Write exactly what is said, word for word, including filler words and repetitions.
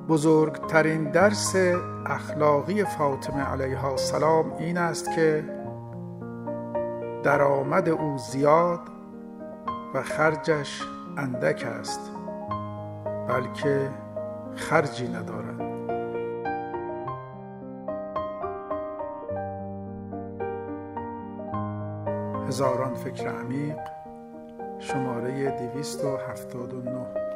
بزرگترین درس اخلاقی فاطمه علیها السلام این است که درآمد او زیاد و خرجش اندک است، بلکه خرجی ندارد. هزاران فکر عمیق، شماره دویست و هفتاد و نه.